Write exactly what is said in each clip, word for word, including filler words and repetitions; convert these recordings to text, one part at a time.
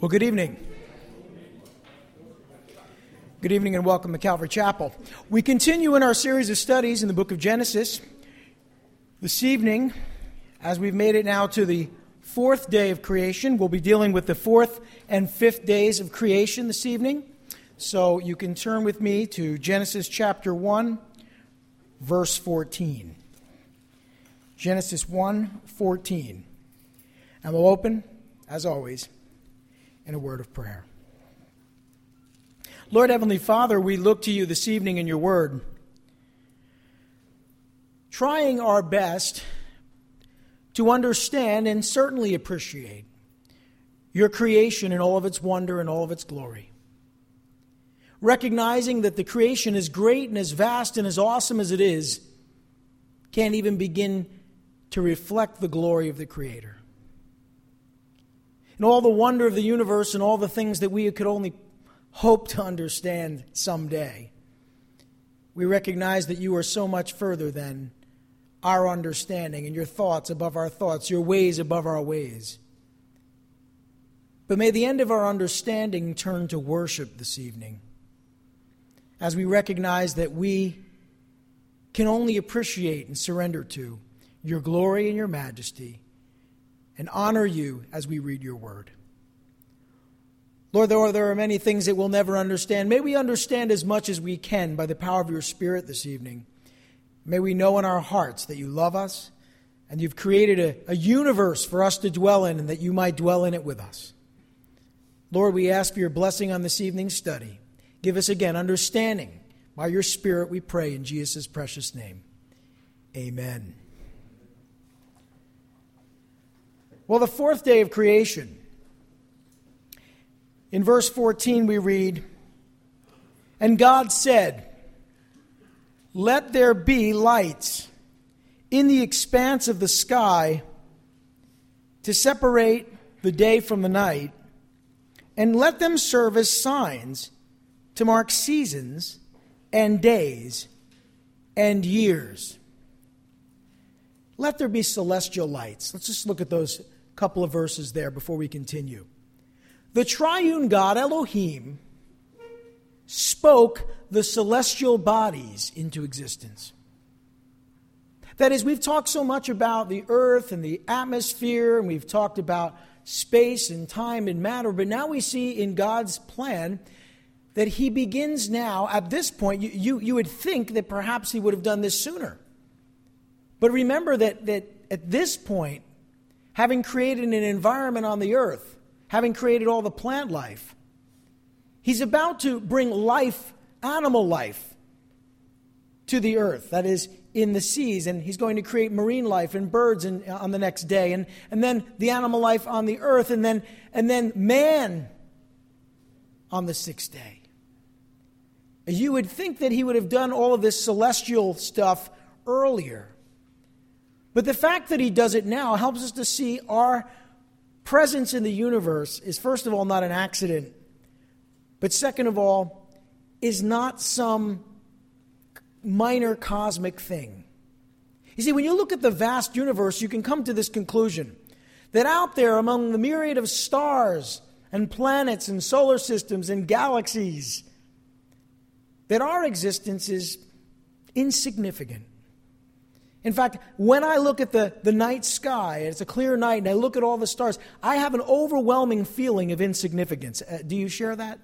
Well, good evening. Good evening and welcome to Calvary Chapel. We continue in our series of studies in the book of Genesis. This evening, as we've made it now to the fourth day of creation, we'll be dealing with the fourth and fifth days of creation this evening. So you can turn with me to Genesis chapter one, verse fourteen. Genesis one fourteen. And we'll open, as always, in a word of prayer. Lord Heavenly Father, we look to you this evening in your word, trying our best to understand and certainly appreciate your creation in all of its wonder and all of its glory. Recognizing that the creation, as great and as vast and as awesome as it is, can't even begin to reflect the glory of the Creator. And all the wonder of the universe and all the things that we could only hope to understand someday. We recognize that you are so much further than our understanding and your thoughts above our thoughts, your ways above our ways. But may the end of our understanding turn to worship this evening, as we recognize that we can only appreciate and surrender to your glory and your majesty, and honor you as we read your word. Lord, though there are many things that we'll never understand, may we understand as much as we can by the power of your Spirit this evening. May we know in our hearts that you love us and you've created a, a universe for us to dwell in and that you might dwell in it with us. Lord, we ask for your blessing on this evening's study. Give us again understanding by your Spirit, we pray in Jesus' precious name. Amen. Well, the fourth day of creation. In verse fourteen we read, "And God said, let there be lights in the expanse of the sky to separate the day from the night, and let them serve as signs to mark seasons and days and years." Let there be celestial lights. Let's just look at those couple of verses there before we continue. The triune God, Elohim, spoke the celestial bodies into existence. That is, we've talked so much about the earth and the atmosphere, and we've talked about space and time and matter, but now we see in God's plan that he begins now, at this point, you, you, you would think that perhaps he would have done this sooner. But remember that, that at this point, having created an environment on the earth, having created all the plant life, he's about to bring life, animal life, to the earth, that is, in the seas, and he's going to create marine life and birds in, on the next day, and, and then the animal life on the earth, and then, and then man on the sixth day. You would think that he would have done all of this celestial stuff earlier. But the fact that he does it now helps us to see our presence in the universe is, first of all, not an accident, but second of all, is not some minor cosmic thing. You see, when you look at the vast universe, you can come to this conclusion that out there among the myriad of stars and planets and solar systems and galaxies, that our existence is insignificant. In fact, when I look at the, the night sky, it's a clear night, and I look at all the stars, I have an overwhelming feeling of insignificance. Uh, do you share that?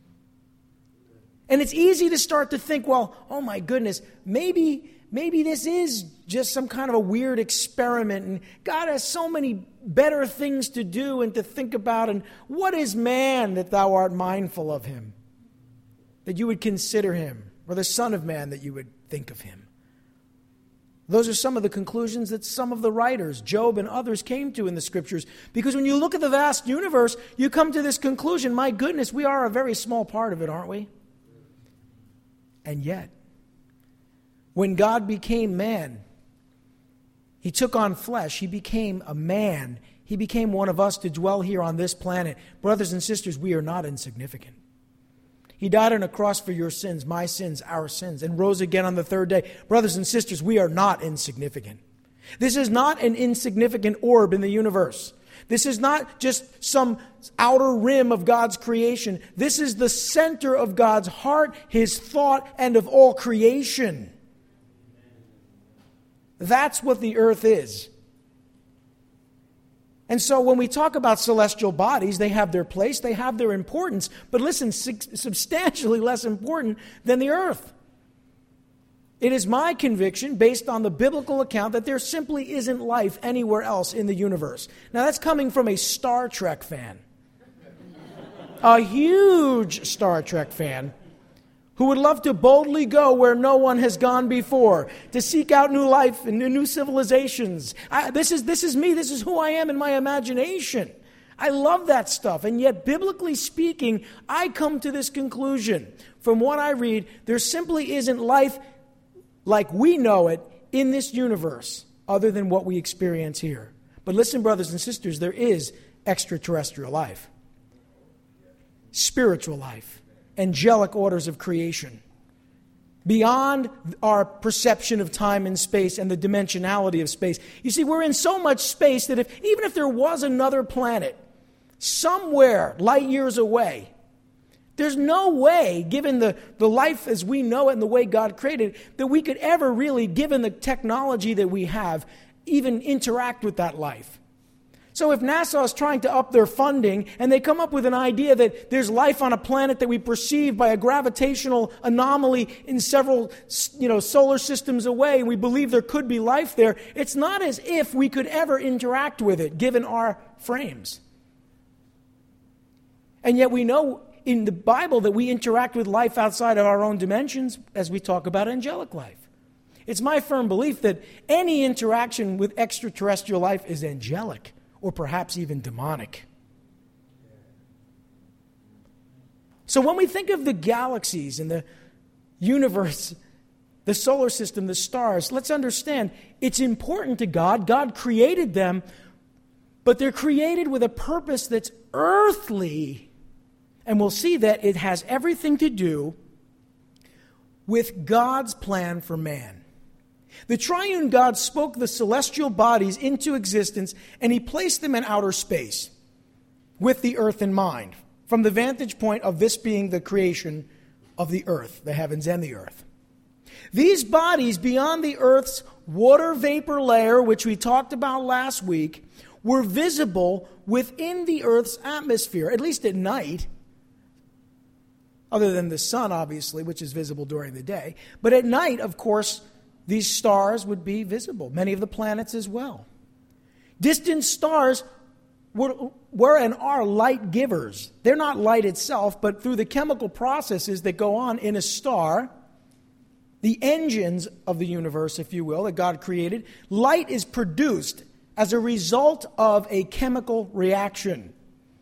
And it's easy to start to think, well, oh my goodness, maybe, maybe this is just some kind of a weird experiment, and God has so many better things to do and to think about, and what is man that thou art mindful of him, that you would consider him, or the Son of Man that you would think of him? Those are some of the conclusions that some of the writers, Job and others, came to in the Scriptures. Because when you look at the vast universe, you come to this conclusion, my goodness, we are a very small part of it, aren't we? And yet, when God became man, he took on flesh, he became a man, he became one of us to dwell here on this planet. Brothers and sisters, we are not insignificant. He died on a cross for your sins, my sins, our sins, and rose again on the third day. Brothers and sisters, we are not insignificant. This is not an insignificant orb in the universe. This is not just some outer rim of God's creation. This is the center of God's heart, His thought, and of all creation. That's what the earth is. And so when we talk about celestial bodies, they have their place, they have their importance, but listen, substantially less important than the earth. It is my conviction, based on the biblical account, that there simply isn't life anywhere else in the universe. Now that's coming from a Star Trek fan. A huge Star Trek fan who would love to boldly go where no one has gone before, to seek out new life and new civilizations. I, this is, this is me. This is who I am in my imagination. I love that stuff. And yet, biblically speaking, I come to this conclusion. From what I read, there simply isn't life like we know it in this universe other than what we experience here. But listen, brothers and sisters, there is extraterrestrial life, spiritual life, angelic orders of creation, beyond our perception of time and space and the dimensionality of space. You see, we're in so much space that if even if there was another planet somewhere light years away, there's no way, given the, the life as we know it and the way God created, that we could ever really, given the technology that we have, even interact with that life. So if NASA is trying to up their funding and they come up with an idea that there's life on a planet that we perceive by a gravitational anomaly in several, you know, solar systems away, and we believe there could be life there, it's not as if we could ever interact with it, given our frames. And yet we know in the Bible that we interact with life outside of our own dimensions as we talk about angelic life. It's my firm belief that any interaction with extraterrestrial life is angelic, or perhaps even demonic. So when we think of the galaxies and the universe, the solar system, the stars, let's understand it's important to God. God created them, but they're created with a purpose that's earthly. And we'll see that it has everything to do with God's plan for man. The triune God spoke the celestial bodies into existence, and He placed them in outer space with the earth in mind, from the vantage point of this being the creation of the earth, the heavens and the earth. These bodies beyond the earth's water vapor layer, which we talked about last week, were visible within the earth's atmosphere, at least at night, other than the sun, obviously, which is visible during the day. But at night, of course, these stars would be visible, many of the planets as well. Distant stars were, were and are light givers. They're not light itself, but through the chemical processes that go on in a star, the engines of the universe, if you will, that God created, light is produced as a result of a chemical reaction.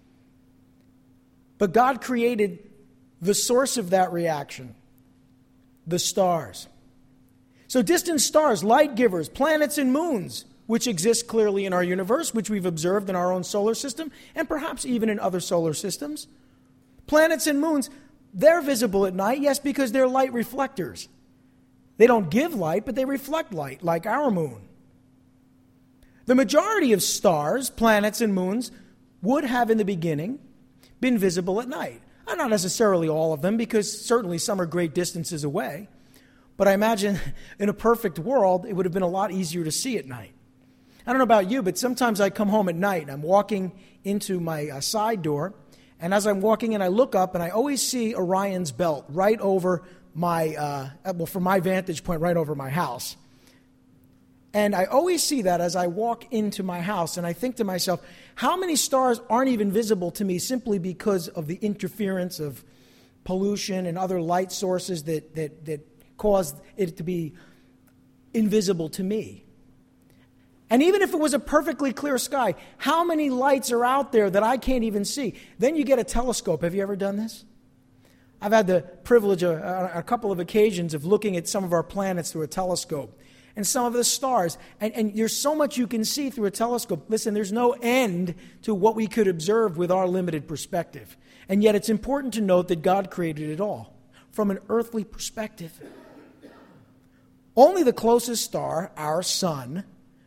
But God created the source of that reaction, the stars. So distant stars, light givers, planets and moons, which exist clearly in our universe, which we've observed in our own solar system, and perhaps even in other solar systems. Planets and moons, they're visible at night, yes, because they're light reflectors. They don't give light, but they reflect light, like our moon. The majority of stars, planets, and moons would have in the beginning been visible at night. Not necessarily all of them, because certainly some are great distances away. But I imagine in a perfect world, it would have been a lot easier to see at night. I don't know about you, but sometimes I come home at night and I'm walking into my uh, side door. And as I'm walking in, I look up and I always see Orion's belt right over my, uh, well, from my vantage point, right over my house. And I always see that as I walk into my house. And I think to myself, how many stars aren't even visible to me simply because of the interference of pollution and other light sources that, that, that cause it to be invisible to me? And even if it was a perfectly clear sky, how many lights are out there that I can't even see? Then you get a telescope. Have you ever done this? I've had the privilege of, uh, a couple of occasions of looking at some of our planets through a telescope and some of the stars. And, and there's so much you can see through a telescope. Listen, there's no end to what we could observe with our limited perspective. And yet it's important to note that God created it all from an earthly perspective. Only the closest star, our sun,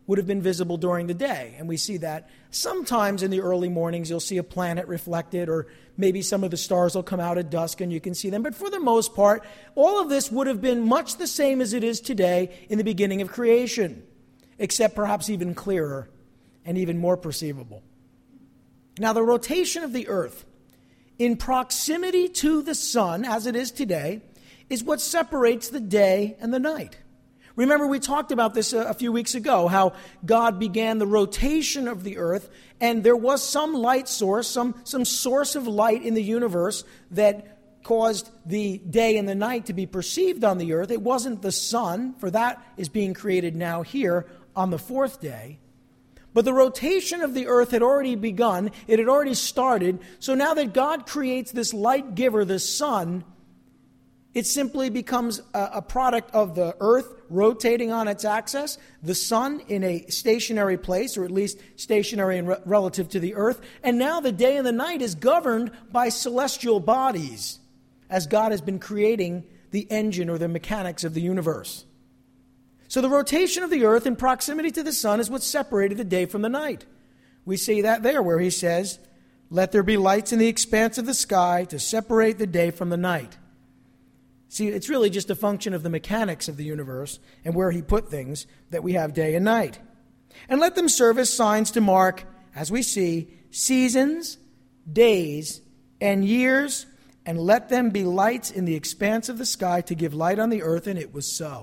would have been visible during the day. And we see that sometimes in the early mornings you'll see a planet reflected, or maybe some of the stars will come out at dusk and you can see them. But for the most part, all of this would have been much the same as it is today in the beginning of creation, except perhaps even clearer and even more perceivable. Now, the rotation of the earth in proximity to the sun, as it is today, is what separates the day and the night. Remember, we talked about this a, a few weeks ago, how God began the rotation of the earth, and there was some light source, some, some source of light in the universe that caused the day and the night to be perceived on the earth. It wasn't the sun, for that is being created now here on the fourth day. But the rotation of the earth had already begun. It had already started. So now that God creates this light giver, the sun, it simply becomes a, a product of the earth rotating on its axis, the sun in a stationary place, or at least stationary and re- relative to the earth. And now the day and the night is governed by celestial bodies, as God has been creating the engine or the mechanics of the universe. So the rotation of the earth in proximity to the sun is what separated the day from the night. We see that there where he says, "Let there be lights in the expanse of the sky to separate the day from the night." See, it's really just a function of the mechanics of the universe and where he put things that we have day and night. "And let them serve as signs to mark, as we see, seasons, days, and years, and let them be lights in the expanse of the sky to give light on the earth." And it was so.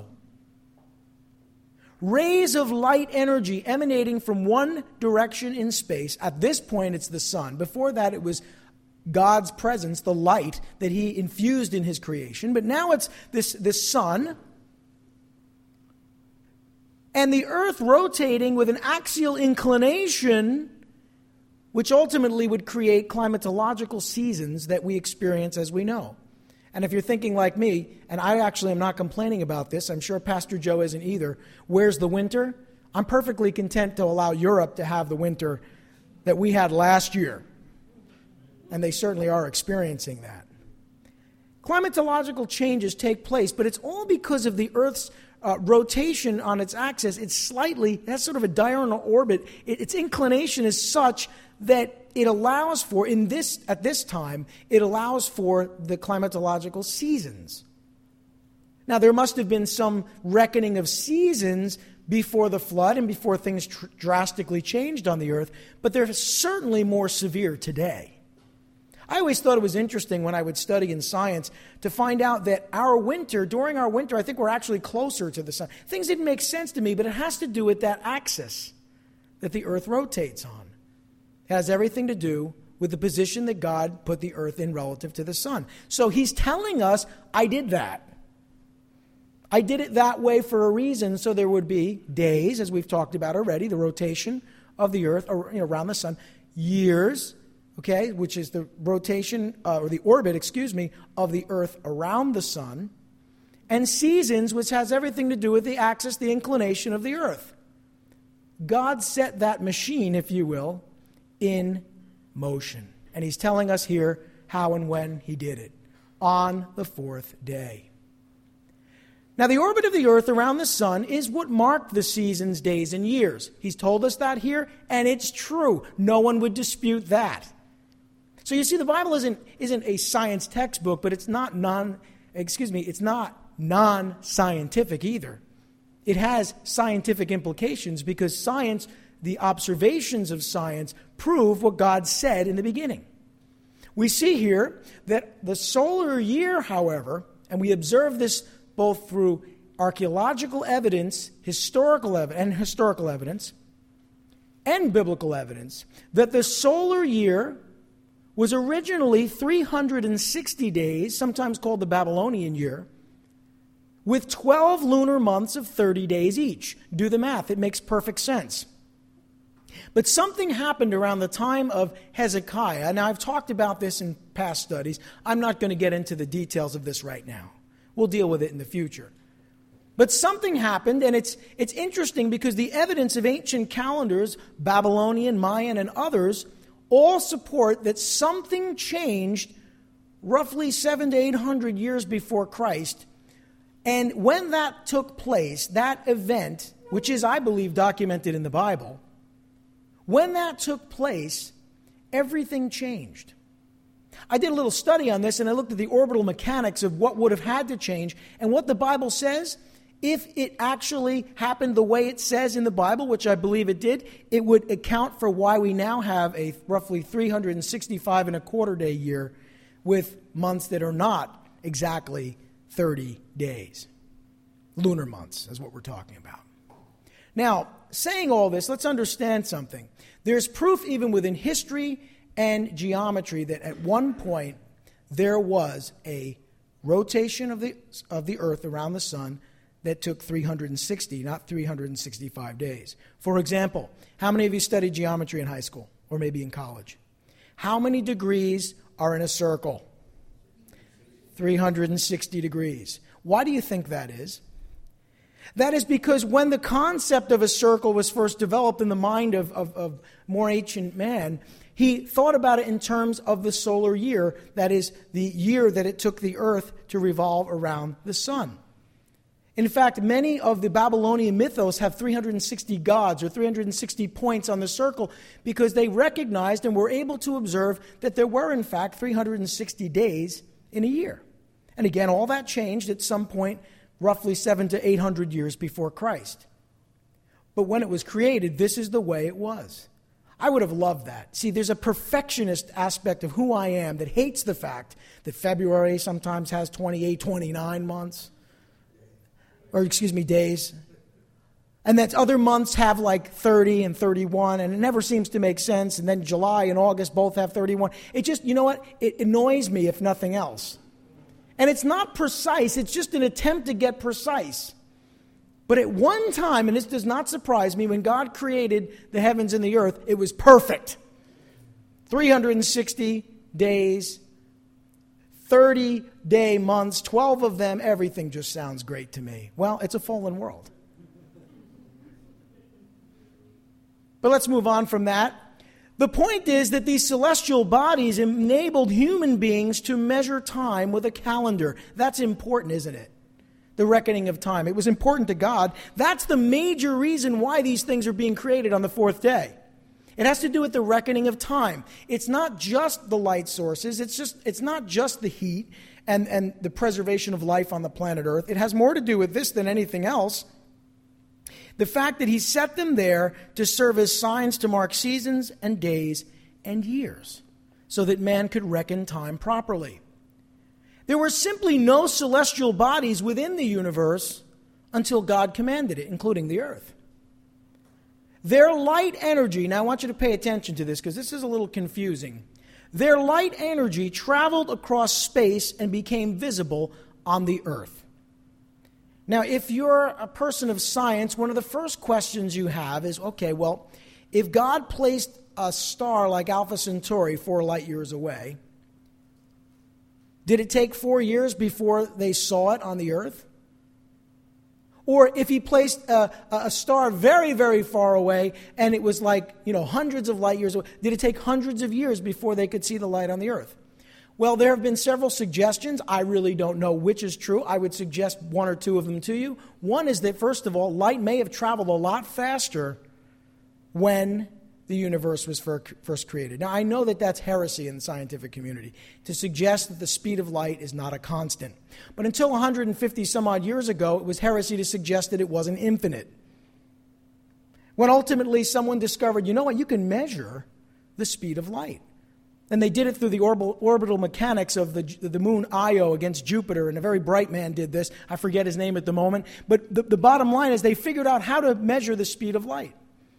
Rays of light energy emanating from one direction in space. At this point, it's the sun. Before that, it was God's presence, the light that he infused in his creation. But now it's this, this sun. And the earth rotating with an axial inclination, which ultimately would create climatological seasons that we experience as we know. And if you're thinking like me, and I actually am not complaining about this, I'm sure Pastor Joe isn't either, where's the winter? I'm perfectly content to allow Europe to have the winter that we had last year. And they certainly are experiencing that. Climatological changes take place, but it's all because of the Earth's uh, rotation on its axis. It's slightly, it has sort of a diurnal orbit. It, its inclination is such that it allows for, in this at this time, it allows for the climatological seasons. Now, there must have been some reckoning of seasons before the flood and before things tr- drastically changed on the earth, but they're certainly more severe today. I always thought it was interesting when I would study in science to find out that our winter, during our winter, I think we're actually closer to the sun. Things didn't make sense to me, but it has to do with that axis that the earth rotates on. It has everything to do with the position that God put the earth in relative to the sun. So he's telling us, I did that. I did it that way for a reason, so there would be days, as we've talked about already, the rotation of the earth around the sun, years, okay, which is the rotation, uh, or the orbit, excuse me, of the earth around the sun, and seasons, which has everything to do with the axis, the inclination of the earth. God set that machine, if you will, in motion. And he's telling us here how and when he did it, on the fourth day. Now, the orbit of the earth around the sun is what marked the seasons, days, and years. He's told us that here, and it's true. No one would dispute that. So you see, the Bible isn't, isn't a science textbook, but it's not non, excuse me, it's not non-scientific either. It has scientific implications because science, the observations of science, prove what God said in the beginning. We see here that the solar year, however, and we observe this both through archaeological evidence, historical evidence, and historical evidence, and biblical evidence, that the solar year was originally three hundred sixty days, sometimes called the Babylonian year, with twelve lunar months of thirty days each. Do the math, it makes perfect sense. But something happened around the time of Hezekiah. Now, I've talked about this in past studies. I'm not going to get into the details of this right now. We'll deal with it in the future. But something happened, and it's it's interesting because the evidence of ancient calendars, Babylonian, Mayan, and others, all support that something changed roughly seven to eight hundred years before Christ. And when that took place, that event, which is, I believe, documented in the Bible, when that took place, everything changed. I did a little study on this, and I looked at the orbital mechanics of what would have had to change, and what the Bible says, if it actually happened the way it says in the Bible, which I believe it did, it would account for why we now have a roughly three hundred sixty-five and a quarter day year with months that are not exactly thirty days. Lunar months is what we're talking about. Now, saying all this, let's understand something. There's proof even within history and geometry that at one point there was a rotation of the of the earth around the sun that took three hundred sixty, not three hundred sixty-five days. For example, how many of you studied geometry in high school or maybe in college? How many degrees are in a circle? three hundred sixty degrees. Why do you think that is? That is because when the concept of a circle was first developed in the mind of, of, of more ancient man, he thought about it in terms of the solar year, that is, the year that it took the earth to revolve around the sun. In fact, many of the Babylonian mythos have three hundred sixty gods or three hundred sixty points on the circle because they recognized and were able to observe that there were, in fact, three hundred sixty days in a year. And again, all that changed at some point roughly seven to eight hundred years before Christ. But when it was created, this is the way it was. I would have loved that. See, there's a perfectionist aspect of who I am that hates the fact that February sometimes has twenty-eight, twenty-nine months. Or, excuse me, days. And that other months have like thirty and thirty-one, and it never seems to make sense. And then July and August both have thirty-one. It just, you know what? It annoys me, if nothing else. And it's not precise. It's just an attempt to get precise. But at one time, and this does not surprise me, when God created the heavens and the earth, it was perfect. three hundred sixty days, thirty-day months, twelve of them, everything just sounds great to me. Well, it's a fallen world. But let's move on from that. The point is that these celestial bodies enabled human beings to measure time with a calendar. That's important, isn't it? The reckoning of time. It was important to God. That's the major reason why these things are being created on the fourth day. It has to do with the reckoning of time. It's not just the light sources. It's just it's not just the heat and, and the preservation of life on the planet Earth. It has more to do with this than anything else. The fact that he set them there to serve as signs to mark seasons and days and years so that man could reckon time properly. There were simply no celestial bodies within the universe until God commanded it, including the earth. Their light energy, now I want you to pay attention to this because this is a little confusing. Their light energy traveled across space and became visible on the earth. Now, if you're a person of science, one of the first questions you have is, okay, well, if God placed a star like Alpha Centauri four light years away, did it take four years before they saw it on the earth? Or if he placed a, a star very, very far away and it was like, you know, hundreds of light years away, did it take hundreds of years before they could see the light on the earth? Well, there have been several suggestions. I really don't know which is true. I would suggest one or two of them to you. One is that, first of all, light may have traveled a lot faster when the universe was first created. Now, I know that that's heresy in the scientific community, to suggest that the speed of light is not a constant. But until one hundred fifty some odd years ago, it was heresy to suggest that it wasn't infinite. When ultimately someone discovered, you know what, you can measure the speed of light. And they did it through the orbital, orbital mechanics of the, the moon Io against Jupiter, and a very bright man did this. I forget his name at the moment. But the, the bottom line is they figured out how to measure the speed of light.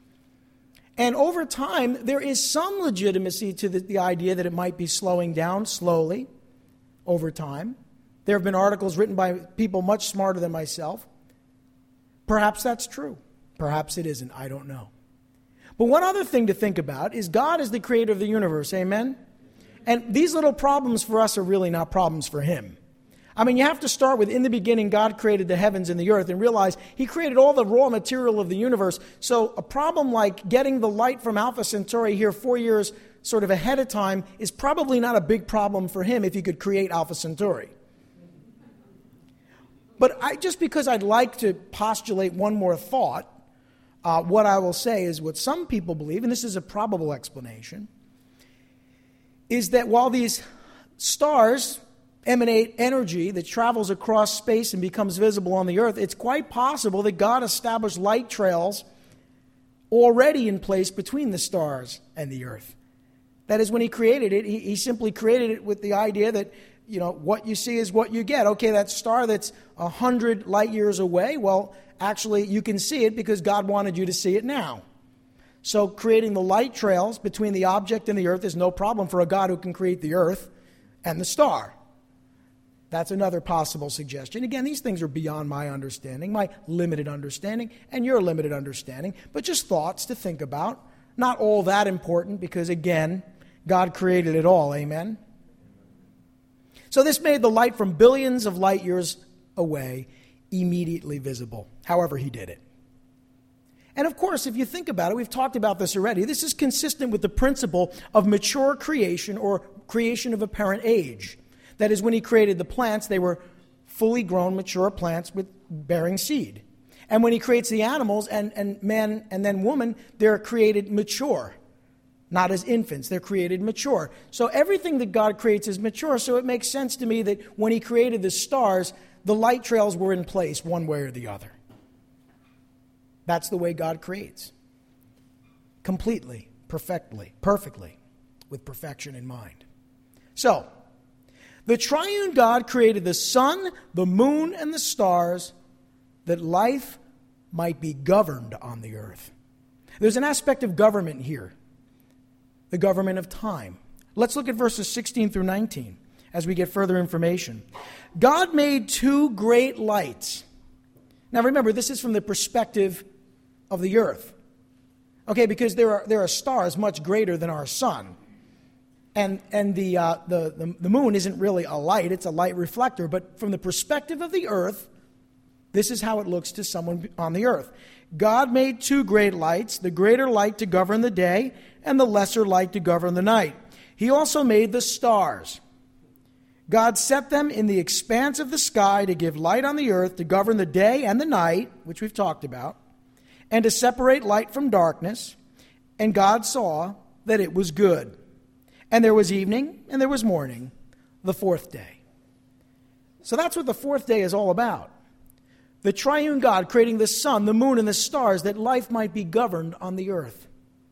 And over time, there is some legitimacy to the, the idea that it might be slowing down slowly over time. There have been articles written by people much smarter than myself. Perhaps that's true. Perhaps it isn't. I don't know. But one other thing to think about is God is the creator of the universe, amen? And these little problems for us are really not problems for him. I mean, you have to start with, in the beginning, God created the heavens and the earth, and realize he created all the raw material of the universe. So a problem like getting the light from Alpha Centauri here four years sort of ahead of time is probably not a big problem for him if he could create Alpha Centauri. But I, just because I'd like to postulate one more thought, Uh, what I will say is what some people believe, and this is a probable explanation, is that while these stars emanate energy that travels across space and becomes visible on the earth, it's quite possible that God established light trails already in place between the stars and the earth. That is, when he created it, he, he simply created it with the idea that, you know, what you see is what you get. Okay, that star that's a hundred light years away, well, actually you can see it because God wanted you to see it now. So creating the light trails between the object and the earth is no problem for a God who can create the earth and the star. That's another possible suggestion. Again, these things are beyond my understanding, my limited understanding, and your limited understanding, but just thoughts to think about. Not all that important because, again, God created it all. Amen? So this made the light from billions of light years away immediately visible, however he did it. And of course, if you think about it, we've talked about this already, this is consistent with the principle of mature creation or creation of apparent age. That is, when he created the plants, they were fully grown, mature plants with bearing seed. And when he creates the animals, and, and man and then woman, they're created mature. Not as infants, they're created mature. So everything that God creates is mature, so it makes sense to me that when he created the stars, the light trails were in place one way or the other. That's the way God creates. Completely, perfectly, perfectly, with perfection in mind. So, the triune God created the sun, the moon, and the stars that life might be governed on the earth. There's an aspect of government here, the government of time. Let's look at verses sixteen through nineteen as we get further information. God made two great lights. Now remember, this is from the perspective of the earth. Okay, because there are there are stars much greater than our sun. And and the, uh, the, the, the moon isn't really a light, it's a light reflector. But from the perspective of the earth, this is how it looks to someone on the earth. God made two great lights, the greater light to govern the day and the lesser light to govern the night. He also made the stars. God set them in the expanse of the sky to give light on the earth, to govern the day and the night, which we've talked about, and to separate light from darkness. And God saw that it was good. And there was evening, and there was morning, the fourth day. So that's what the fourth day is all about. The triune God creating the sun, the moon, and the stars that life might be governed on the earth.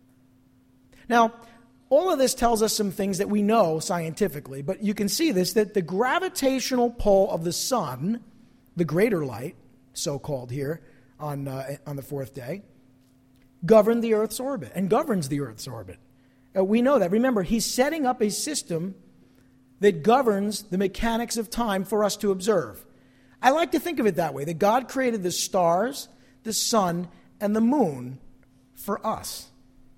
Now, all of this tells us some things that we know scientifically, but you can see this, that the gravitational pull of the sun, the greater light, so-called here on, uh, on the fourth day, governed the earth's orbit and governs the earth's orbit. Uh, we know that. Remember, he's setting up a system that governs the mechanics of time for us to observe. I like to think of it that way, that God created the stars, the sun, and the moon for us.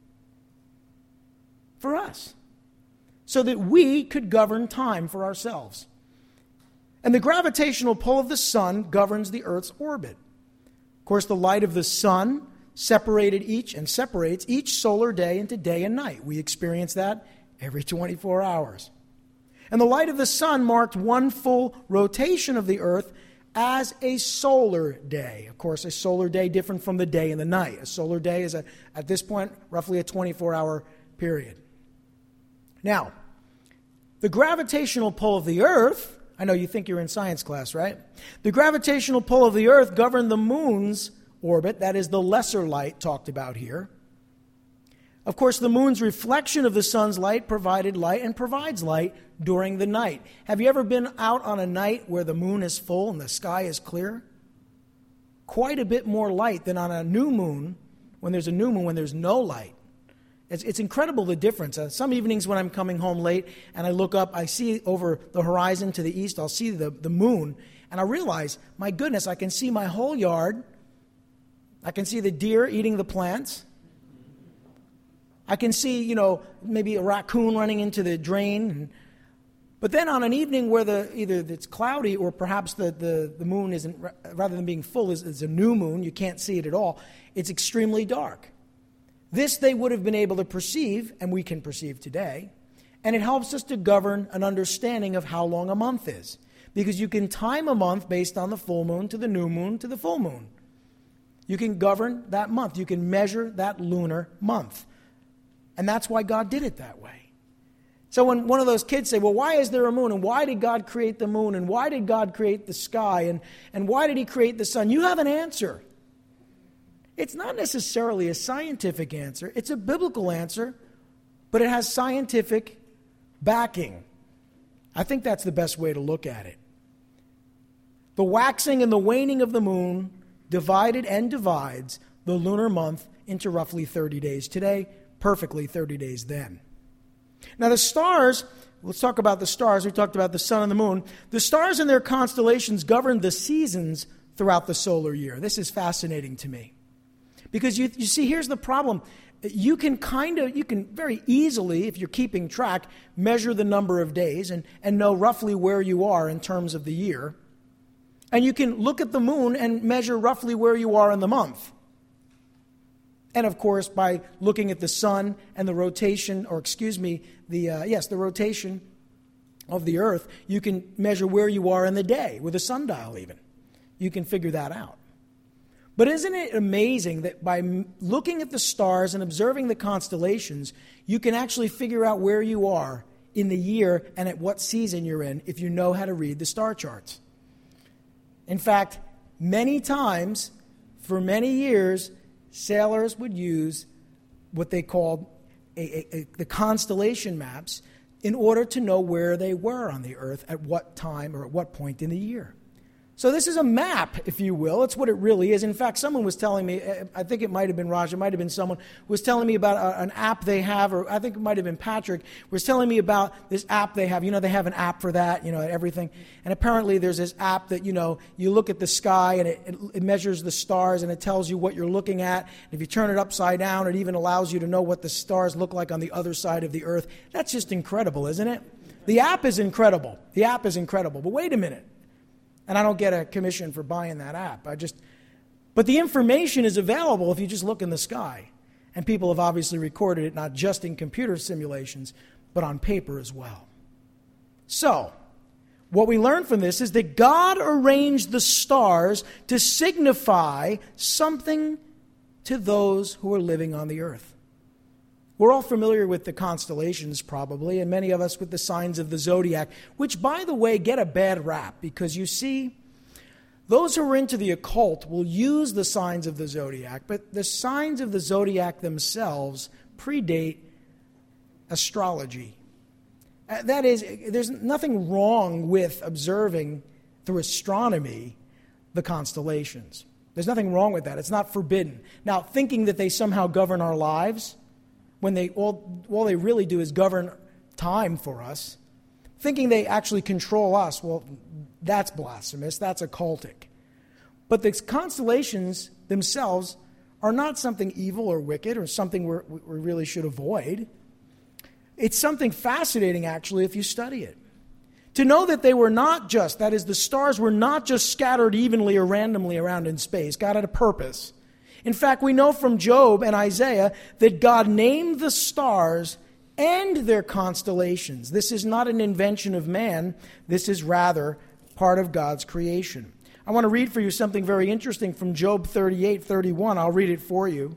For us. So that we could govern time for ourselves. And the gravitational pull of the sun governs the earth's orbit. Of course, the light of the sun separated each and separates each solar day into day and night. We experience that every twenty-four hours. And the light of the sun marked one full rotation of the earth as a solar day. Of course, a solar day different from the day and the night. A solar day is, a, at this point, roughly a twenty-four hour period. Now, the gravitational pull of the earth, I know you think you're in science class, right? The gravitational pull of the earth governed the moon's orbit, that is the lesser light talked about here. Of course, the moon's reflection of the sun's light provided light and provides light during the night. Have you ever been out on a night where the moon is full and the sky is clear? Quite a bit more light than on a new moon, when there's a new moon, when there's no light. It's, it's incredible the difference. Uh, some evenings when I'm coming home late and I look up, I see over the horizon to the east, I'll see the, the moon, and I realize, my goodness, I can see my whole yard. I can see the deer eating the plants. I can see, you know, maybe a raccoon running into the drain. But then on an evening where the either it's cloudy or perhaps the, the, the moon isn't, rather than being full, is, is a new moon, you can't see it at all, it's extremely dark. This they would have been able to perceive, and we can perceive today, and it helps us to govern an understanding of how long a month is. Because you can time a month based on the full moon to the new moon to the full moon. You can govern that month. You can measure that lunar month. And that's why God did it that way. So when one of those kids say, well, why is there a moon? And why did God create the moon? And why did God create the sky? And, and why did he create the sun? You have an answer. It's not necessarily a scientific answer. It's a biblical answer, but it has scientific backing. I think that's the best way to look at it. The waxing and the waning of the moon divided and divides the lunar month into roughly thirty days. Today, perfectly thirty days then. Now the stars, let's talk about the stars. We talked about the sun and the moon. The stars and their constellations govern the seasons throughout the solar year. This is fascinating to me. Because you, you see, here's the problem. You can kind of, you can very easily, if you're keeping track, measure the number of days and, and know roughly where you are in terms of the year. And you can look at the moon and measure roughly where you are in the month. And of course, by looking at the sun and the rotation, or excuse me, the uh, yes, the rotation of the earth, you can measure where you are in the day with a sundial even. You can figure that out. But isn't it amazing that by looking at the stars and observing the constellations, you can actually figure out where you are in the year and at what season you're in if you know how to read the star charts? In fact, many times, for many years, sailors would use what they called a, a, a, the constellation maps in order to know where they were on the earth at what time or at what point in the year. So this is a map, if you will. It's what it really is. In fact, someone was telling me, I think it might have been Raj, it might have been someone, was telling me about a, an app they have, or I think it might have been Patrick, was telling me about this app they have. You know, they have an app for that, you know, everything. And apparently there's this app that, you know, you look at the sky and it, it, it measures the stars and it tells you what you're looking at. And if you turn it upside down, it even allows you to know what the stars look like on the other side of the earth. That's just incredible, isn't it? The app is incredible. The app is incredible. But wait a minute. And I don't get a commission for buying that app. I just, but the information is available if you just look in the sky. And people have obviously recorded it, not just in computer simulations, but on paper as well. So, what we learn from this is that God arranged the stars to signify something to those who are living on the earth. We're all familiar with the constellations probably, and many of us with the signs of the zodiac, which, by the way, get a bad rap because you see, those who are into the occult will use the signs of the zodiac, but the signs of the zodiac themselves predate astrology. That is, there's nothing wrong with observing through astronomy the constellations. There's nothing wrong with that. It's not forbidden. Now, thinking that they somehow govern our lives, when they all, all they really do is govern time for us, thinking they actually control us, well, that's blasphemous, that's occultic. But the constellations themselves are not something evil or wicked or something we're, we really should avoid. It's something fascinating, actually, if you study it. To know that they were not just, that is, the stars were not just scattered evenly or randomly around in space. God had a purpose. In fact, we know from Job and Isaiah that God named the stars and their constellations. This is not an invention of man. This is rather part of God's creation. I want to read for you something very interesting from Job thirty-eight thirty-one. I'll read it for you.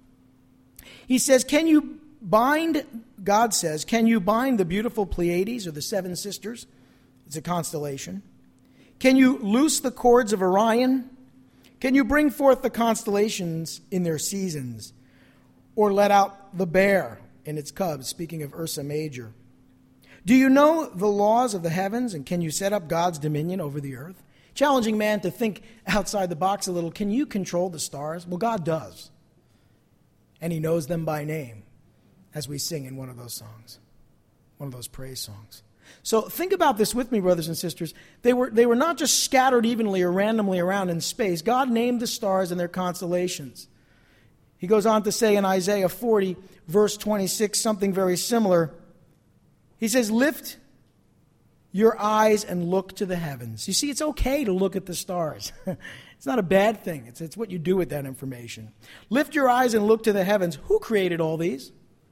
He says, can you bind, God says, can you bind the beautiful Pleiades, or the seven sisters? It's a constellation. Can you loose the cords of Orion? Can you bring forth the constellations in their seasons, or let out the bear in its cubs, speaking of Ursa Major? Do you know the laws of the heavens, and can you set up God's dominion over the earth? Challenging man to think outside the box a little. Can you control the stars? Well, God does. And he knows them by name, as we sing in one of those songs, one of those praise songs. So think about this with me, brothers and sisters. They were, they were not just scattered evenly or randomly around in space. God named the stars and their constellations. He goes on to say in Isaiah forty, verse twenty-six, something very similar. He says, lift your eyes and look to the heavens. You see, it's okay to look at the stars. It's not a bad thing. It's, it's what you do with that information. Lift your eyes and look to the heavens. Who created all these?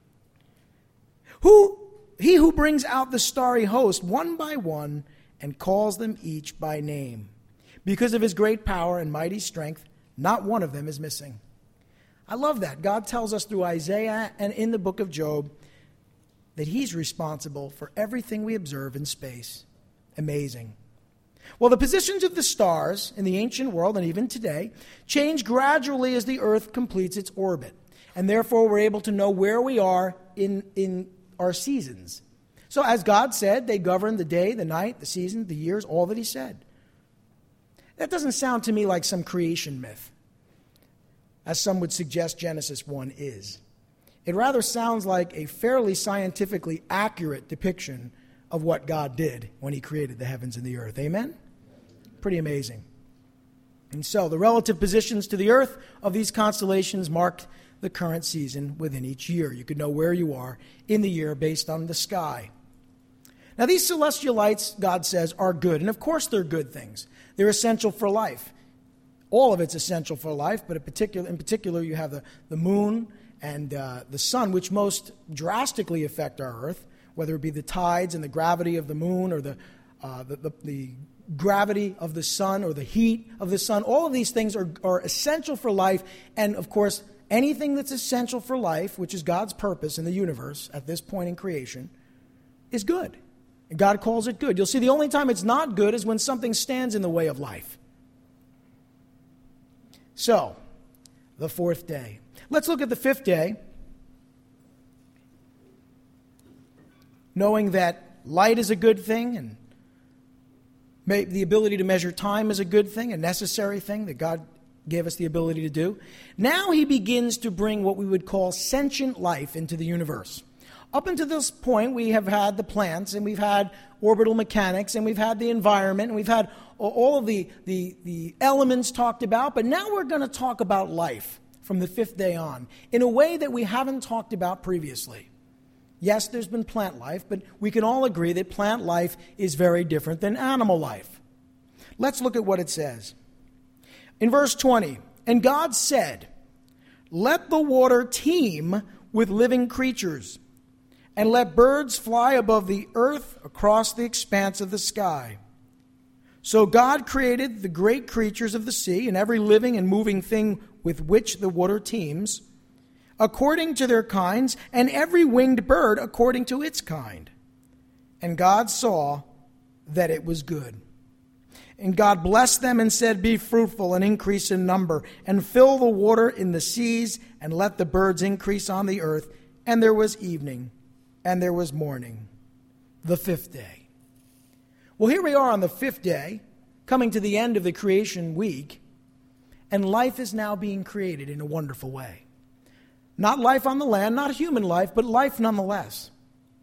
Who? He who brings out the starry host one by one and calls them each by name. Because of his great power and mighty strength, Not one of them is missing. I love that. God tells us through Isaiah and in the book of Job that he's responsible for everything we observe in space. Amazing. Well, the positions of the stars in the ancient world and even today change gradually as the earth completes its orbit. And therefore, we're able to know where we are in, in our seasons. So as God said, they govern the day, the night, the season, the years, all that he said. That doesn't sound to me like some creation myth, as some would suggest Genesis one is. It rather sounds like a fairly scientifically accurate depiction of what God did when he created the heavens and the earth. Amen? Pretty amazing. And so the relative positions to the earth of these constellations mark the current season within each year. You could know where you are in the year based on the sky. Now these celestial lights, God says, are good. And of course they're good things. They're essential for life. All of it's essential for life, but in particular, in particular you have the, the moon and uh, the sun, which most drastically affect our earth, whether it be the tides and the gravity of the moon or the, uh, the, the, the gravity of the sun or the heat of the sun. All of these things are, are essential for life. And of course, anything that's essential for life, which is God's purpose in the universe at this point in creation, is good. And God calls it good. You'll see the only time it's not good is when something stands in the way of life. So, the fourth day. Let's look at the fifth day. Knowing that light is a good thing and the ability to measure time is a good thing, a necessary thing that God gave us the ability to do. Now he begins to bring what we would call sentient life into the universe. Up until this point, we have had the plants, and we've had orbital mechanics, and we've had the environment, and we've had all of the, the, the elements talked about. But now we're going to talk about life from the fifth day on in a way that we haven't talked about previously. Yes, there's been plant life, but we can all agree that plant life is very different than animal life. Let's look at what it says. In verse twenty, and God said, let the water teem with living creatures, and let birds fly above the earth across the expanse of the sky. So God created the great creatures of the sea and every living and moving thing with which the water teems, according to their kinds, and every winged bird according to its kind. And God saw that it was good. And God blessed them and said, be fruitful and increase in number, and fill the water in the seas, and let the birds increase on the earth. And there was evening, and there was morning, the fifth day. Well, here we are on the fifth day, coming to the end of the creation week, and life is now being created in a wonderful way. Not life on the land, not human life, but life nonetheless.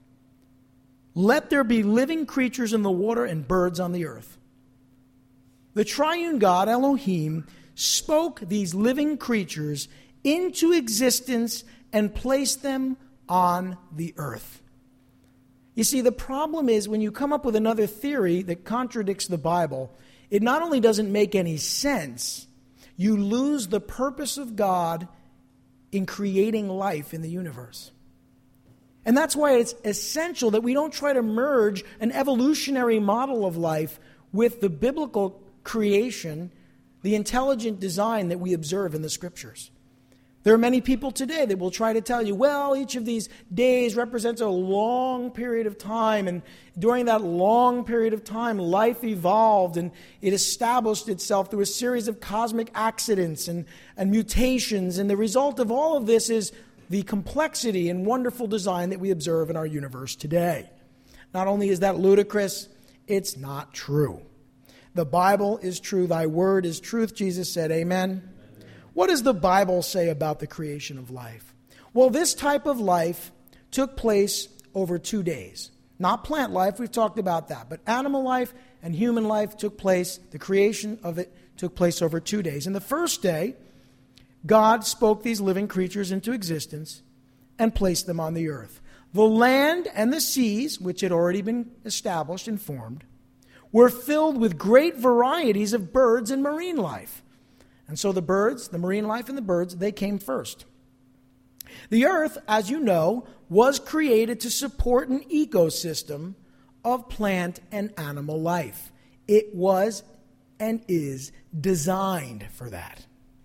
Let there be living creatures in the water and birds on the earth. The triune God, Elohim, spoke these living creatures into existence and placed them on the earth. You see, the problem is when you come up with another theory that contradicts the Bible, it not only doesn't make any sense, you lose the purpose of God in creating life in the universe. And that's why it's essential that we don't try to merge an evolutionary model of life with the biblical creation, the intelligent design that we observe in the Scriptures. There are many people today that will try to tell you, well, each of these days represents a long period of time, and during that long period of time, life evolved, and it established itself through a series of cosmic accidents and, and mutations, and the result of all of this is the complexity and wonderful design that we observe in our universe today. Not only is that ludicrous, it's not true. The Bible is true. Thy word is truth, Jesus said, amen. What does the Bible say about the creation of life? Well, this type of life took place over two days. Not plant life, we've talked about that, but animal life and human life took place, the creation of it took place over two days. In the first day, God spoke these living creatures into existence and placed them on the earth. The land and the seas, which had already been established and formed, were filled with great varieties of birds and marine life. And so the birds, the marine life and the birds, they came first. The earth, as you know, was created to support an ecosystem of plant and animal life. It was and is designed for that.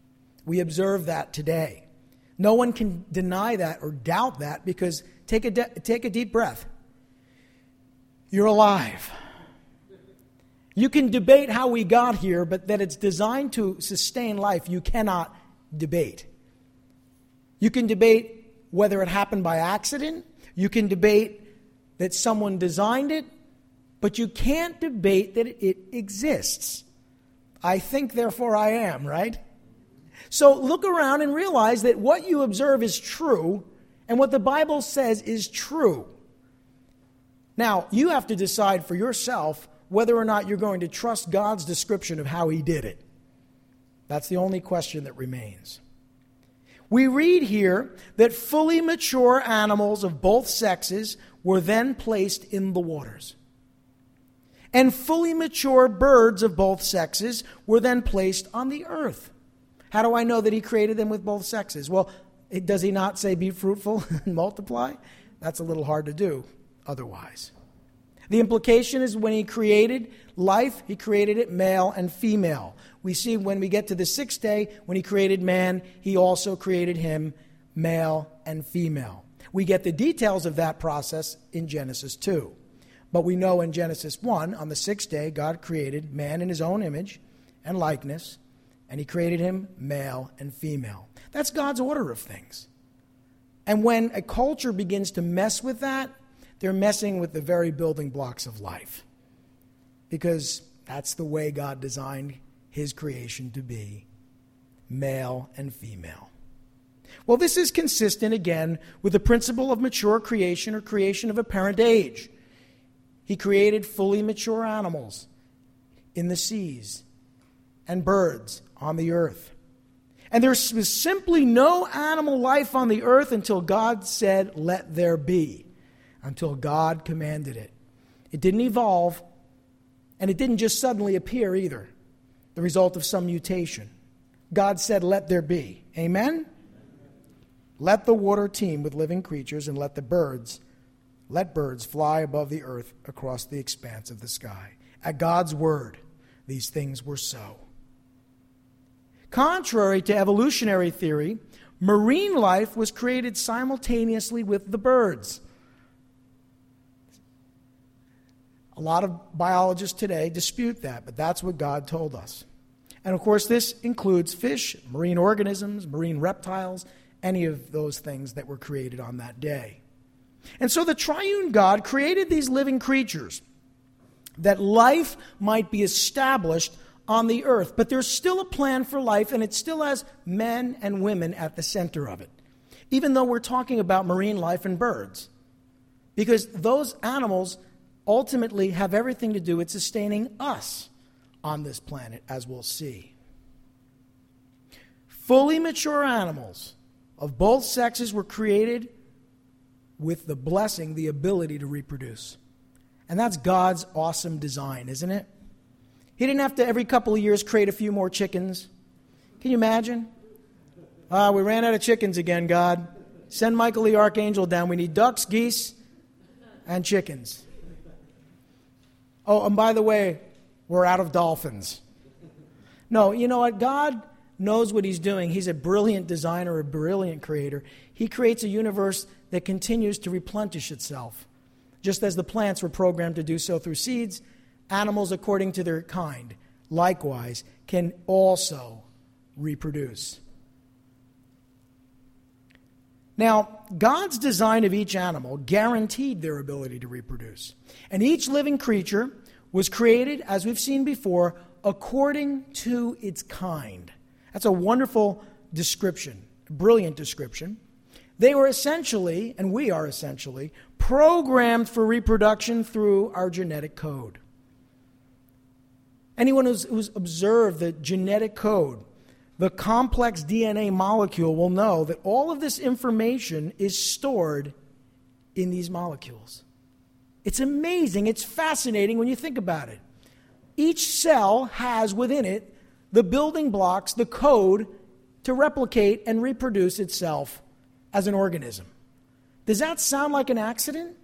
We observe that today. No one can deny that or doubt that, because take a, de- take a deep breath. You're alive. You can debate how we got here, but that it's designed to sustain life, you cannot debate. You can debate whether it happened by accident. You can debate that someone designed it, but you can't debate that it exists. I think, therefore I am, right? So look around and realize that what you observe is true, and what the Bible says is true. Now, you have to decide for yourself whether or not you're going to trust God's description of how he did it. That's the only question that remains. We read here that fully mature animals of both sexes were then placed in the waters. And fully mature birds of both sexes were then placed on the earth. How do I know that he created them with both sexes? Well, it, does he not say be fruitful and multiply? That's a little hard to do otherwise. The implication is when he created life, he created it male and female. We see when we get to the sixth day, when he created man, he also created him male and female. We get the details of that process in Genesis two. But we know in Genesis one, on the sixth day, God created man in his own image and likeness, and he created him male and female. That's God's order of things. And when a culture begins to mess with that, they're messing with the very building blocks of life. Because that's the way God designed his creation to be, male and female. Well, this is consistent, again, with the principle of mature creation or creation of apparent age. He created fully mature animals in the seas and birds on the earth. And there was simply no animal life on the earth until God said, let there be, until God commanded it. It didn't evolve, and it didn't just suddenly appear either, the result of some mutation. God said, let there be. Amen? Let the water teem with living creatures, and let the birds, let birds fly above the earth across the expanse of the sky. At God's word, these things were so. Contrary to evolutionary theory, marine life was created simultaneously with the birds. A lot of biologists today dispute that, but that's what God told us. And of course, this includes fish, marine organisms, marine reptiles, any of those things that were created on that day. And so the triune God created these living creatures that life might be established on the earth. But there's still a plan for life, and it still has men and women at the center of it, even though we're talking about marine life and birds. Because those animals ultimately have everything to do with sustaining us on this planet, as we'll see. Fully mature animals of both sexes were created with the blessing, the ability to reproduce. And that's God's awesome design, isn't it? He didn't have to every couple of years create a few more chickens. Can you imagine? Ah, we ran out of chickens again, God. Send Michael the Archangel down. We need ducks, geese, and chickens. Oh, and by the way, we're out of dolphins. No, you know what? God knows what he's doing. He's a brilliant designer, a brilliant creator. He creates a universe that continues to replenish itself. Just as the plants were programmed to do so through seeds, animals according to their kind, likewise, can also reproduce. Now, God's design of each animal guaranteed their ability to reproduce. And each living creature was created, as we've seen before, according to its kind. That's a wonderful description, a brilliant description. They were essentially, and we are essentially, programmed for reproduction through our genetic code. Anyone who's, who's observed the genetic code, the complex D N A molecule, will know that all of this information is stored in these molecules. It's amazing. It's fascinating when you think about it. Each cell has within it the building blocks, the code to replicate and reproduce itself as an organism. Does that sound like an accident?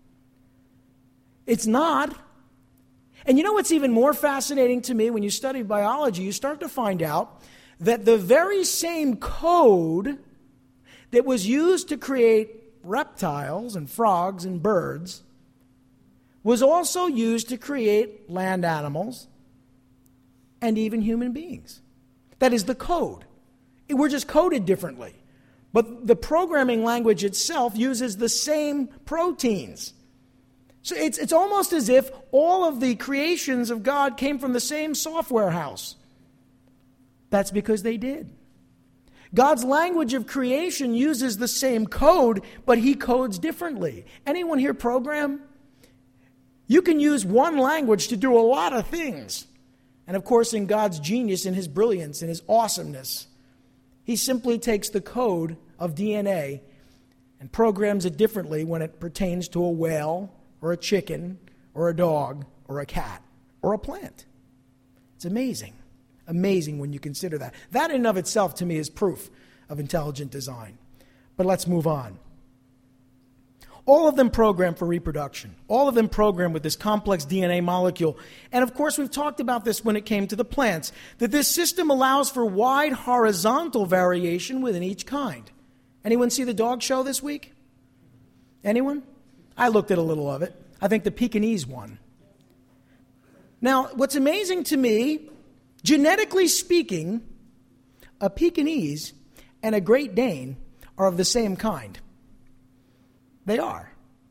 It's not. And you know what's even more fascinating to me? When you study biology, you start to find out that the very same code that was used to create reptiles and frogs and birds was also used to create land animals and even human beings. That is the code. We're just coded differently. But the programming language itself uses the same proteins. So it's, it's almost as if all of the creations of God came from the same software house. That's because they did. God's language of creation uses the same code, but he codes differently. Anyone here program? You can use one language to do a lot of things. And of course, in God's genius and his brilliance and his awesomeness, he simply takes the code of D N A and programs it differently when it pertains to a whale or a chicken or a dog or a cat or a plant. It's amazing. Amazing when you consider that. That in and of itself, to me, is proof of intelligent design. But let's move on. All of them programmed for reproduction. All of them programmed with this complex D N A molecule. And of course, we've talked about this when it came to the plants, that this system allows for wide horizontal variation within each kind. Anyone see the dog show this week? Anyone? I looked at a little of it. I think the Pekingese won. Now, what's amazing to me, genetically speaking, a Pekingese and a Great Dane are of the same kind. They are.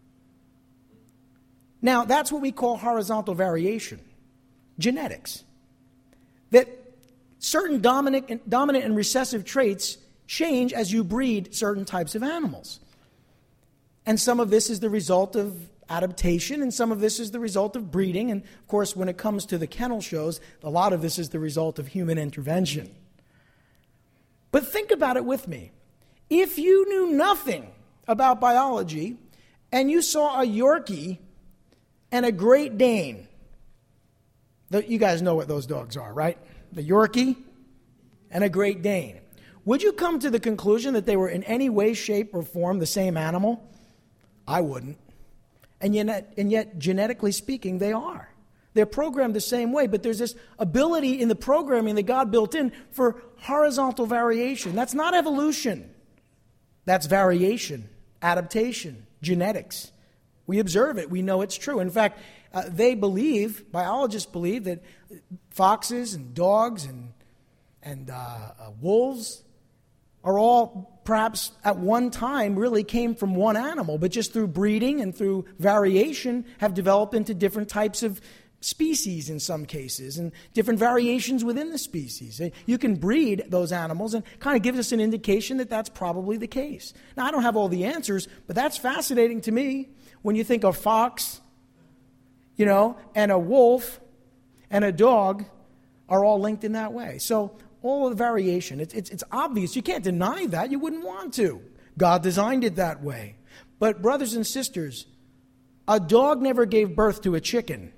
Now, that's what we call horizontal variation, genetics. That certain dominant, dominant and recessive traits change as you breed certain types of animals. And some of this is the result of adaptation, and some of this is the result of breeding. And, of course, when it comes to the kennel shows, a lot of this is the result of human intervention. But think about it with me. If you knew nothing about biology, and you saw a Yorkie and a Great Dane. You guys know what those dogs are, right? The Yorkie and a Great Dane. Would you come to the conclusion that they were in any way, shape, or form the same animal? I wouldn't. And yet, and yet, genetically speaking, they are. They're programmed the same way, but there's this ability in the programming that God built in for horizontal variation. That's not evolution. That's variation, adaptation, genetics. We observe it. We know it's true. In fact, uh, they believe, biologists believe, that foxes and dogs and, and uh, uh, wolves are all perhaps at one time really came from one animal, but just through breeding and through variation have developed into different types of species in some cases and different variations within the species. You can breed those animals and kind of gives us an indication that that's probably the case. Now, I don't have all the answers, but that's fascinating to me when you think of fox, you know, and a wolf and a dog are all linked in that way. So all of the variation, it's, it's, it's obvious. You can't deny that. You wouldn't want to. God designed it that way. But brothers and sisters, a dog never gave birth to a chicken.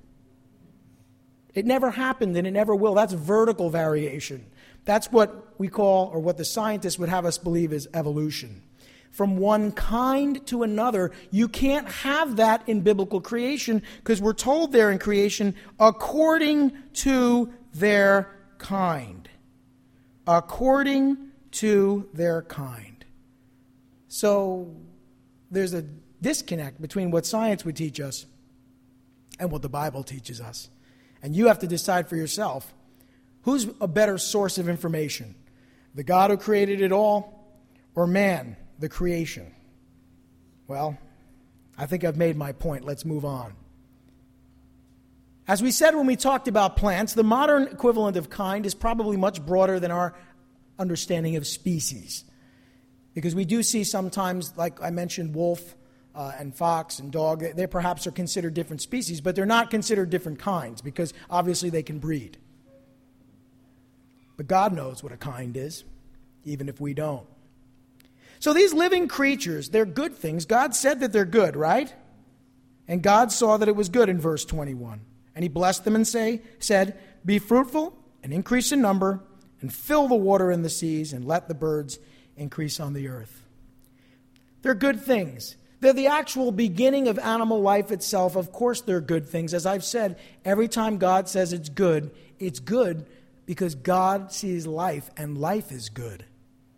It never happened and it never will. That's vertical variation. That's what we call, or what the scientists would have us believe, is evolution. From one kind to another, you can't have that in biblical creation because we're told there in creation, according to their kind. According to their kind. So there's a disconnect between what science would teach us and what the Bible teaches us. And you have to decide for yourself, who's a better source of information? The God who created it all, or man, the creation? Well, I think I've made my point. Let's move on. As we said when we talked about plants, the modern equivalent of kind is probably much broader than our understanding of species. Because we do see sometimes, like I mentioned, wolf, Uh, and fox and dog, they, they perhaps are considered different species, but they're not considered different kinds because obviously they can breed. But God knows what a kind is, even if we don't. So these living creatures, they're good things. God said that they're good, right? And God saw that it was good in verse twenty-one. And he blessed them and say, said, "Be fruitful and increase in number and fill the water in the seas and let the birds increase on the earth." They're good things. They're the actual beginning of animal life itself. Of course they're good things. As I've said, every time God says it's good, it's good because God sees life, and life is good.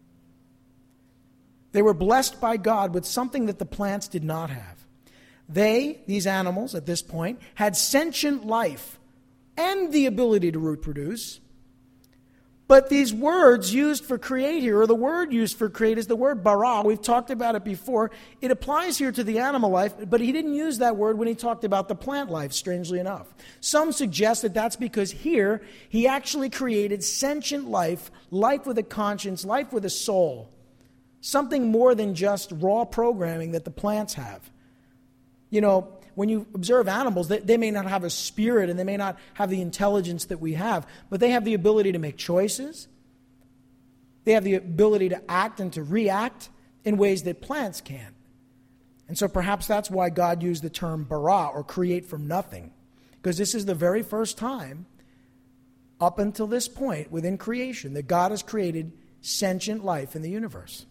They were blessed by God with something that the plants did not have. They, these animals at this point, had sentient life and the ability to reproduce. But these words used for create here, or the word used for create, is the word bara. We've talked about it before. It applies here to the animal life, but he didn't use that word when he talked about the plant life, strangely enough. Some suggest that that's because here he actually created sentient life, life with a conscience, life with a soul. Something more than just raw programming that the plants have. You know, when you observe animals, they, they may not have a spirit and they may not have the intelligence that we have, but they have the ability to make choices. They have the ability to act and to react in ways that plants can't. And so perhaps that's why God used the term bara, or create from nothing. Because this is the very first time, up until this point within creation, that God has created sentient life in the universe.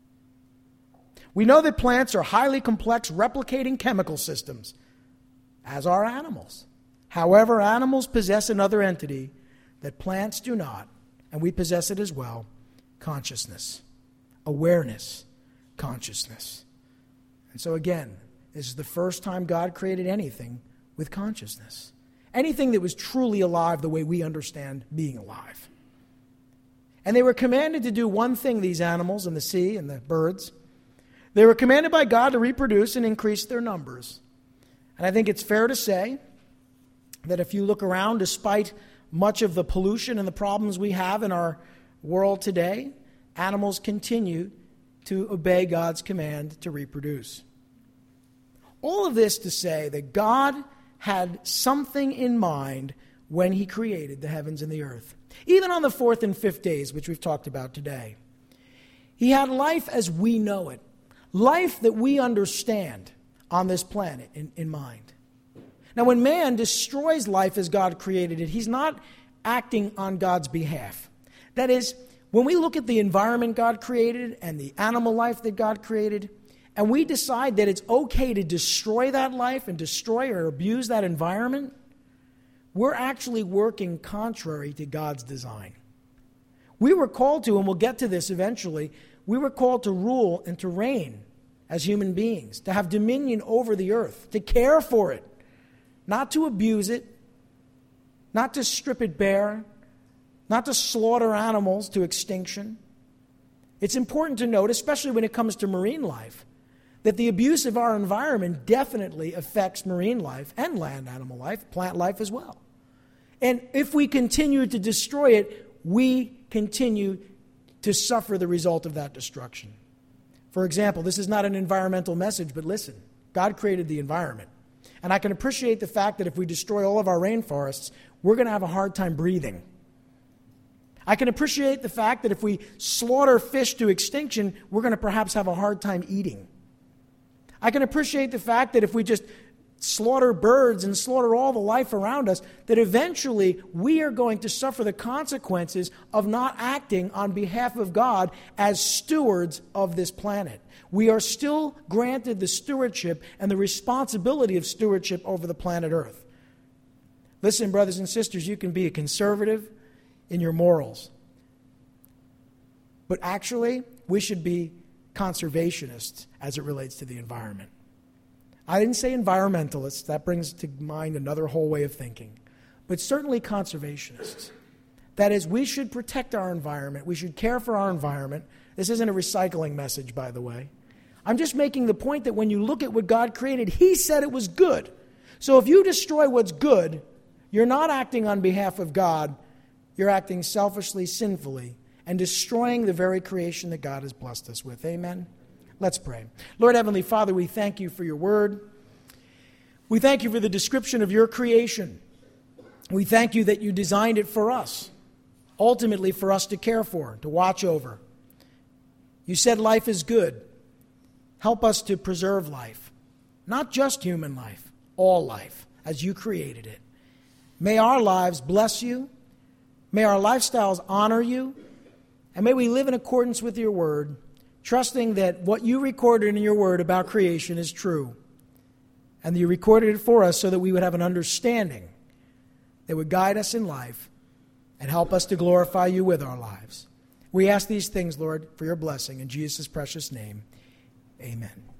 We know that plants are highly complex replicating chemical systems, as are animals. However, animals possess another entity that plants do not, and we possess it as well: consciousness, awareness, consciousness. And so again, this is the first time God created anything with consciousness. Anything that was truly alive the way we understand being alive. And they were commanded to do one thing, these animals and the sea and the birds. They were commanded by God to reproduce and increase their numbers. And I think it's fair to say that if you look around, despite much of the pollution and the problems we have in our world today, animals continue to obey God's command to reproduce. All of this to say that God had something in mind when he created the heavens and the earth. Even on the fourth and fifth days, which we've talked about today, he had life as we know it. Life that we understand on this planet in, in mind. Now, when man destroys life as God created it, he's not acting on God's behalf. That is, when we look at the environment God created and the animal life that God created, and we decide that it's okay to destroy that life and destroy or abuse that environment, we're actually working contrary to God's design. We were called to, and we'll get to this eventually, we were called to rule and to reign as human beings, to have dominion over the earth, to care for it, not to abuse it, not to strip it bare, not to slaughter animals to extinction. It's important to note, especially when it comes to marine life, that the abuse of our environment definitely affects marine life and land animal life, plant life as well. And if we continue to destroy it, we continue to suffer the result of that destruction. For example, this is not an environmental message, but listen, God created the environment. And I can appreciate the fact that if we destroy all of our rainforests, we're going to have a hard time breathing. I can appreciate the fact that if we slaughter fish to extinction, we're going to perhaps have a hard time eating. I can appreciate the fact that if we just slaughter birds and slaughter all the life around us, that eventually we are going to suffer the consequences of not acting on behalf of God as stewards of this planet. We are still granted the stewardship and the responsibility of stewardship over the planet Earth. Listen, brothers and sisters, you can be a conservative in your morals, but actually we should be conservationists as it relates to the environment. I didn't say environmentalists. That brings to mind another whole way of thinking. But certainly conservationists. That is, we should protect our environment. We should care for our environment. This isn't a recycling message, by the way. I'm just making the point that when you look at what God created, he said it was good. So if you destroy what's good, you're not acting on behalf of God. You're acting selfishly, sinfully, and destroying the very creation that God has blessed us with. Amen? Let's pray. Lord Heavenly Father, we thank you for your word. We thank you for the description of your creation. We thank you that you designed it for us, ultimately for us to care for, to watch over. You said life is good. Help us to preserve life, not just human life, all life, as you created it. May our lives bless you. May our lifestyles honor you. And may we live in accordance with your word, trusting that what you recorded in your word about creation is true. And that you recorded it for us so that we would have an understanding that would guide us in life and help us to glorify you with our lives. We ask these things, Lord, for your blessing. In Jesus' precious name, amen.